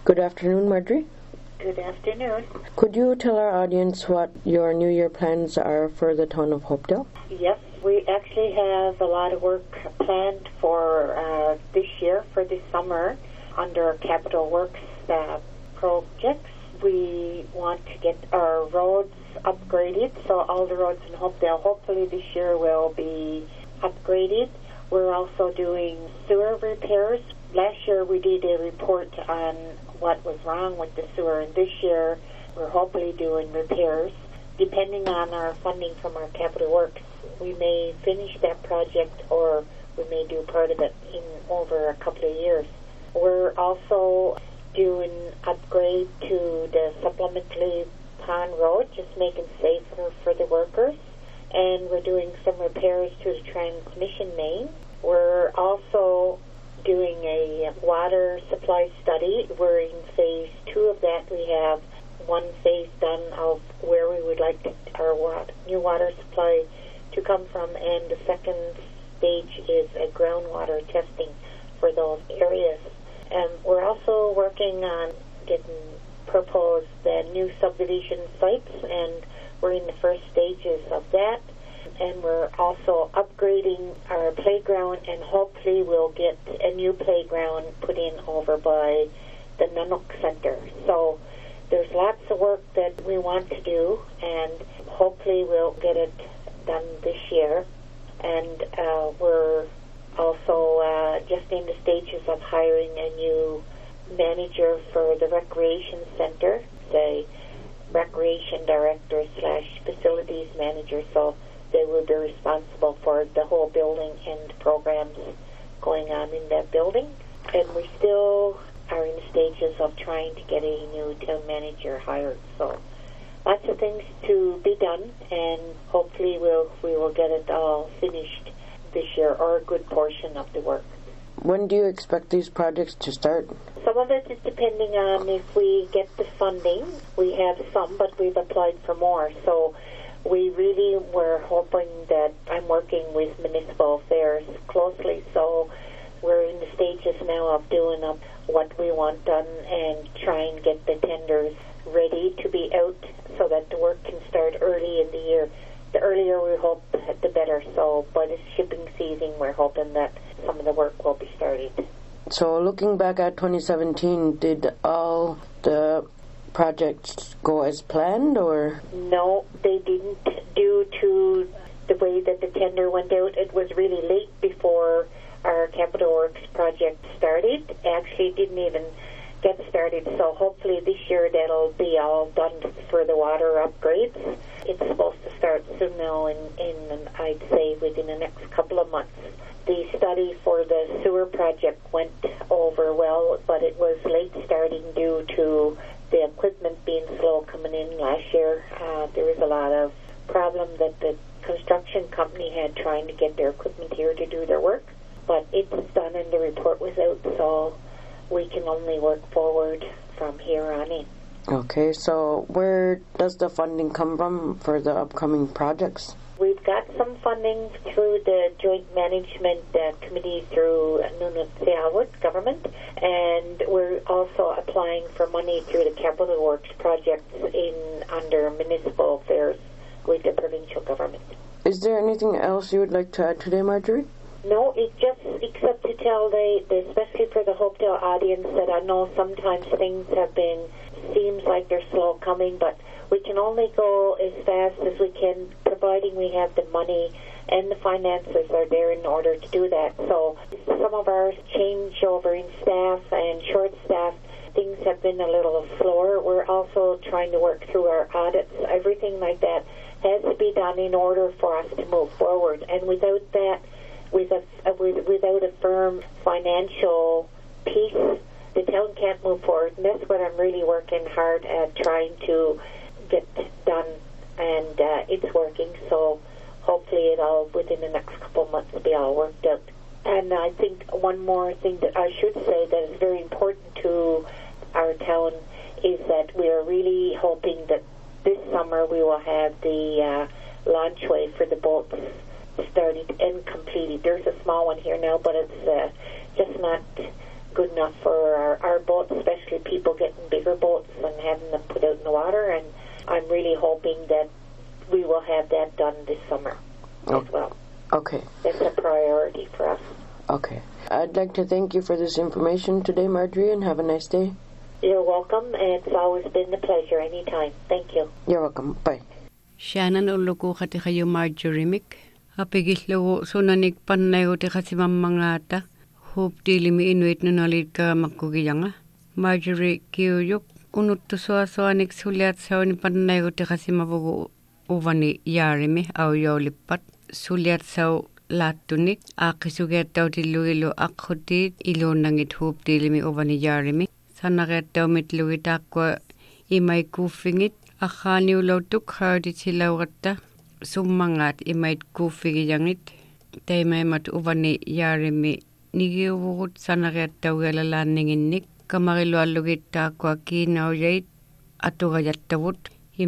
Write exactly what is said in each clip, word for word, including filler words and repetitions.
Good afternoon, Marjorie. Good afternoon. Could you tell our audience what your New Year plans are for the town of Hopedale? Yes, we actually have a lot of work planned for uh, this year, for this summer, under Capital Works uh, projects. We want to get our roads upgraded, so all the roads in Hopedale hopefully this year will be upgraded. We're also doing sewer repairs. Last year we did a report on what was wrong with the sewer, and this year we're hopefully doing repairs. Depending on our funding from our Capital Works, we may finish that project or we may do part of it in over a couple of years. We're also doing upgrade to the supplementary pond road, just making safer for the workers. And we're doing some repairs to the transmission main. We're also doing a water supply study. We're in phase two of that. We have one phase done of where we would like our water, new water supply to come from, and the second stage is a groundwater testing for those areas. And we're also working on getting proposed the new subdivision sites, and we're in the first stages of that. And we're also upgrading our playground, and hopefully we'll get a new playground put in over by the Nanook Center. So there's lots of work that we want to do, and hopefully we'll get it done this year. And uh, we're also uh, just in the stages of hiring a new manager for the recreation center, the recreation director slash facilities manager. So they will be responsible for the whole building and programs going on in that building. And we still are in the stages of trying to get a new town manager hired. So lots of things to be done, and hopefully we'll, we will get it all finished this year, or a good portion of the work. When do you expect these projects to start? Some of it is depending on if we get the funding. We have some, but we've applied for more. So we really were hoping that I'm working with municipal affairs closely, so we're in the stages now of doing up what we want done and try and get the tenders ready to be out so that the work can start early in the year. The earlier we hope, the better. So by the shipping season, we're hoping that some of the work will be started. So looking back at twenty seventeen, did all the projects go as planned, or? No, they didn't, due to the way that the tender went out. It was really late before our Capital Works project started. Actually, it didn't even get started, so hopefully this year that'll be all done for the water upgrades. It's supposed to start soon now, in, in I'd say within the next couple of months. The study for the sewer project went over well, but it was late starting due to the equipment being slow coming in last year. Uh, there was a lot of problem that the construction company had trying to get their equipment here to do their work, but it's done and the report was out, so we can only work forward from here on in. Okay, so where does the funding come from for the upcoming projects? We've got some funding through the Joint Management uh, Committee through Nunavut government, and we're also applying for money through the Capital Works projects in under municipal affairs with the provincial government. Is there anything else you would like to add today, Marjorie? No, it just except to tell the, the especially for the Hopedale audience, that I know sometimes things have been seems like they're slow coming, but we can only go as fast as we can, providing we have the money and the finances are there in order to do that. So some of our changeover in staff and short staff, things have been a little slower. We're also trying to work through our audits. Everything like that has to be done in order for us to move forward. And without that, with a, without a firm financial piece, the town can't move forward. And that's what I'm really working hard at trying to get done, and uh, it's working. So hopefully it'll, within the next couple of months, be all worked out. And I think one more thing that I should say that is very important to our town is that we are really hoping that this summer we will have the uh, launchway for the boats started and completed. There's a small one here now, but it's uh, just not good enough for our, our boats, especially people getting bigger boats and having them put out in the water. And I'm really hoping that we will have that done this summer oh. as well. Okay. It's a priority for us. Okay. I'd like to thank you for this information today, Marjorie, and have a nice day. You're welcome, and it's always been a pleasure anytime. Thank you. You're welcome. Bye. Shannon uluku kati kayo Marjorie Mick. Apigillo sunanik pannayo te kasi mamangata. Hope dilimi inuit nunalit ka makugiyanga. Marjorie kiyuyuk unuttu soa soanik suliat sauni pannayo te kasi mabugu uvani yarimi au yolipat. Suliat sau latunik akisuget tau tiluilo akhutit ilo nangit hope dilimi uvani yarimi. Sanaget tau mitluit akwa imay kufingit. Akhani ulautuk hardit silawata sumangat imait kufigiyangit taimay mat uvani yarimi nigiugut sanaget tawgalalanninginnik kamarilualugit takwa kinauyait atugayattavut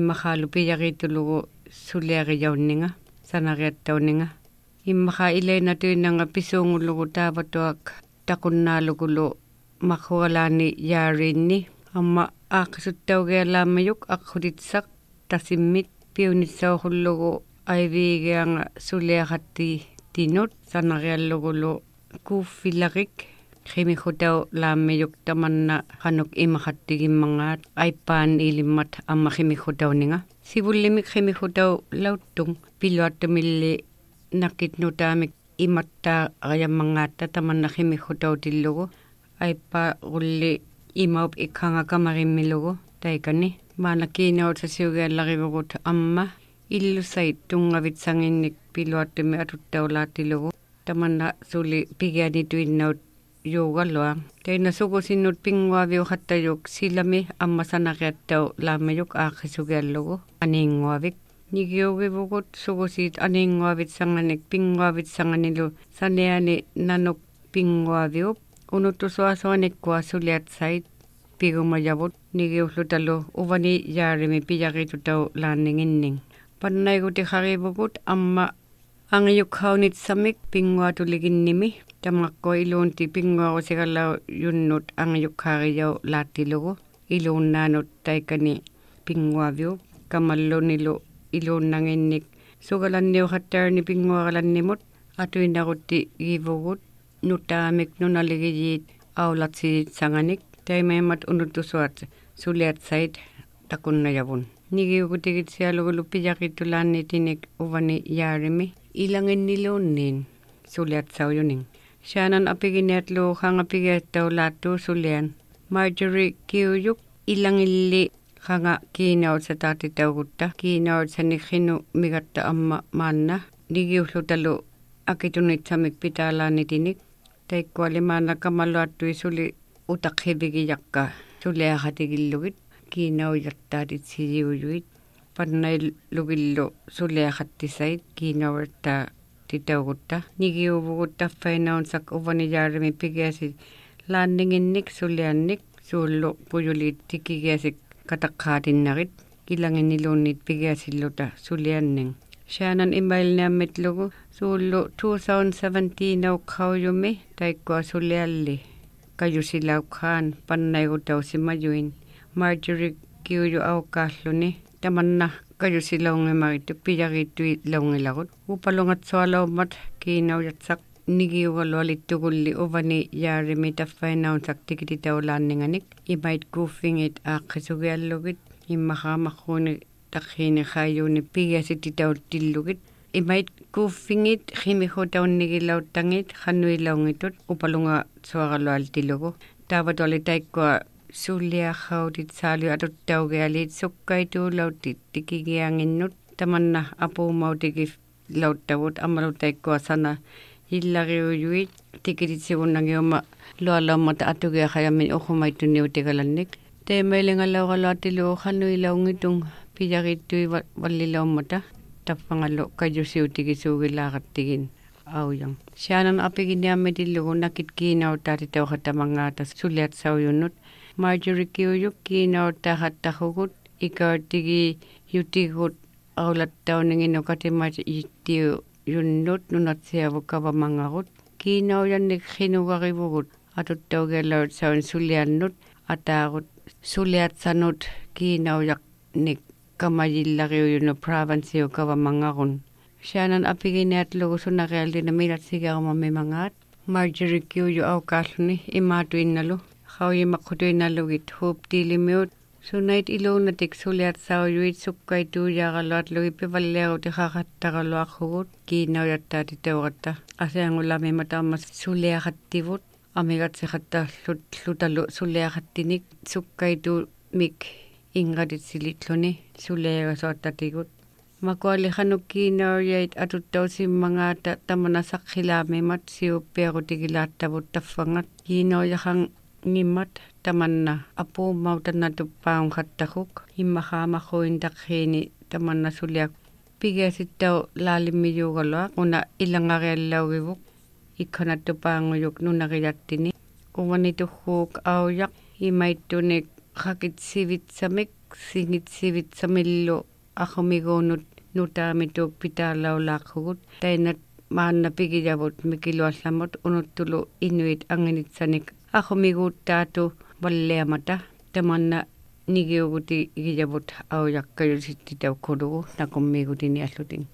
immakhalupiyagitulugu suliagiyawninga sanaget tawninga immakha ilainatuinanga pisungulugu tapatuak takunnalugulu makhualani yarinni amma aqsuttaugealaammayuk aqhutitsak tasimmit piunitsauhullugu aiviigianga suliaqatti tinut sanariallugulu kuuffilagik khimikhutau laammayuk tamanna qanuk imakhattigimmangaat aippaan ilimmat amma khimikhutauninga sivullimik khimikhutau lauttung piluattamilli nakitnutaamik imattaa ayammangaata tamanna khimikhutau tillugu aippa ulli imaup ikanga kamarimmilugu taikani maana kiinaut sa siugeallarivugut amma illusait tungavitsanginnik piluattimi atuttaulaatilugu tamanna suli pigianituinnaut yuugalluang teina sugusinnut pinguaviuhattajuk silami amma sanaqiattau laammayuk aaqqisugiallugu aniinguavik nigiugivugut sugusit aniinguavitsanganik pinguavitsanganilu saneani nanuk pinguaviup unuttusuasuanikkua suliatsait pigumayavut nigiullutalu uvani yarimi piyagitutau laanninginning pannaiguti harivugut amma angiyukhaunit samik pinguatuliginnimi tamakko iluunti pinguarusigallau yunnut angiyukhariyau laattilugu iluunnaanut taikani pinguaviu kamallunilu iluunnanginnik sugalanniuhattarni pinguaralannimut atuinarutti givugut nutaamik nunaligiyit aulatsit sanganik taimemat unuttusuat suliatsait takunnayavun nigiugutigit sialugulu piyaqitulaannitinik uvani yarimi ilanginniluunnin suliatsauyuning Shannon apiginiatlu hangapigiattau laattu sulian Marjorie kiuyuk ilangilli hanga kiinaut sa taatitaugutta kiinaut sa nikhinu migatta amma maanna nigiullutalu akitunitsamik pitalaannitinik taikkuali maana kamaluattui suli utakhibigiyakka suliaqatigillugit kiinaujattaatit sijiuyuit pannailugillu suliaqattisait kiinauerta titaugutta nigiuvugut taffainaunsak uvani yarimi pigiasi laanninginnik suliannik suullu pujulit tikigiasik kataqqaatinnarit kilanginniluunnit pigiasilluta sulianning Shannon imailniammitlugu suullu twenty seventeen aukhaujumi taikkua sulialli kajusilaukhaan pannaigutausimajuin Marjorie kiuju aukaalluni tamanna kajusilaungimaritu piyagitui laungilagut upalungatsualaumat kiinaujatsak nigiugalualittugulli uvani yarimi taffainaunsak tikititaulaanninganik imait kuuffingit aaqqisugiallugit immakhaamaqquuni takhini khayuni pigasititautillugit imait kuuffingit khimihutaunnigilautangit khanuilaungitut upalunga suagalualtilugu tavatoli taikkua suliakhautit saaliu atuttaugealit sukkaituulautit tikigianginnut tamanna apuumautikif lauttavut ammalutaikkua sana illariuyuit tikititsigunnangiuma lualaumata atugiakhayammin uhumaittunniutigalannik teemailingalaugaluatilu khanuilaungitung piyagitui vallilaummata tappangallu kajusiutigisuugilaaqattigin auyang Shannon apiginiammitillugu nakit kiinauttaatitauqatamanggaata suliatsauyunnut Marjorie kiuyuk kiinauttaaqqattahugut ikaartigi yutigut aulattauninginu katimat yittiu yunnut nunatsiavu kavamangagut kiinauyannik khinugarivugut Atuttaugellut se on suljannut. Ataarut suljat sanut kiinaujak nik kamajillariujunu provinsio kavamangarun. Shannon apigineat lugu sunnarealdina milat sigarumami mangaat. Marjorie kiuju aukalluni imaatuinnalu. Haujimakkutuinnalugit huuptiilimiut. Sunait iluunatik suljat saujuit sukkaituu-jaaraluat lugipivalleerut iqaqattaraluarrugut kiinaujattaati teuratta. Asiangulami taammas sulliaqattivut. Amigatsiqattarlut lutalu sulliaqattinik sukkaituu mik ingraditsilit-luni sulliagasoortatigut. Makualiqanuk kiinaujait atuttausimmangaata tamanasaqqilaamimat siuppiarutigilaаттavut taffangat kiinaujaqan nimmat tamanna apuumautanatuppaunqattaquk immahaamaquintaqqiini tamanna suliaq pigasittau laalimmijuugaluaq una ilangariallaugivuk ikkanattupaanguyuk nunariyattini uvanituhuuk aujaq imaittunik qakitsivitsamik singitsivitsamillu aqumiguunut nutaamituuk pitaalaullaaqqugut tainat maanna pigiyavut mikiluallamut unuttulu inuit anginitsanik aqumiguuttaatu valleamata tamanna nigiuguti igiyavut aujakkayusittitaukkudugu nakummigutini allutin.